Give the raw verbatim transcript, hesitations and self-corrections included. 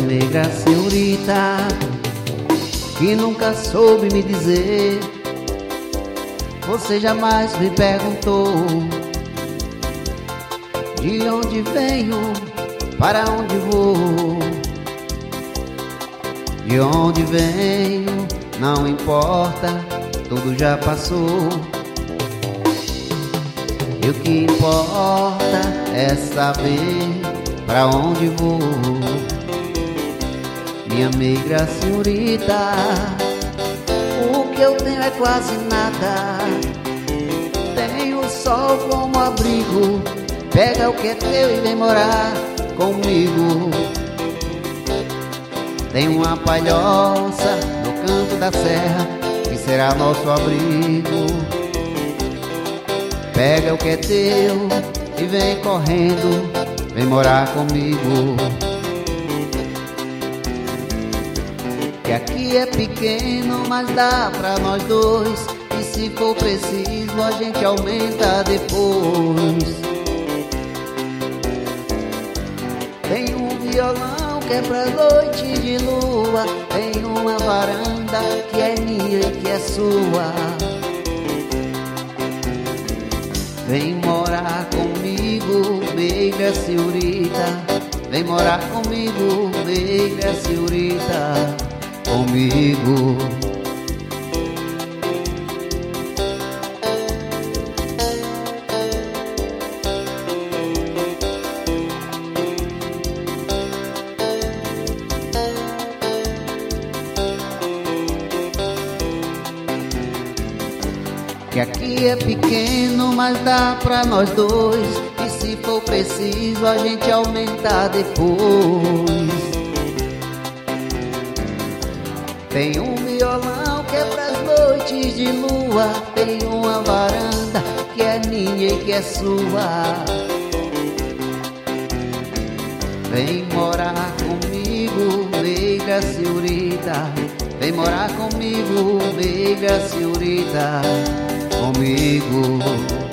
negra senhorita, que nunca soube me dizer. Você jamais me perguntou de onde venho, para onde vou. De onde venho, não importa, tudo já passou. E o que importa é saber pra onde vou. Minha negra senhorita, o que eu tenho é quase nada. Tenho o sol como abrigo, pega o que é teu e vem morar comigo. Tem uma palhoça no canto da serra, que será nosso abrigo. Pega o que é teu e vem correndo, vem morar comigo. Que aqui é pequeno, mas dá pra nós dois. E se for preciso, a gente aumenta depois. Tem um violão que é pra noite de lua. Tem uma varanda que é minha e que é sua. Vem morar comigo, negra senhorita. Vem morar comigo, negra senhorita. Comigo. Que aqui é pequeno, mas dá pra nós dois. E se for preciso, a gente aumenta depois. Tem um violão que é pras noites de lua. Tem uma varanda que é minha e que é sua. Vem morar comigo, negra senhorita. Vem morar comigo, negra senhorita. Comigo.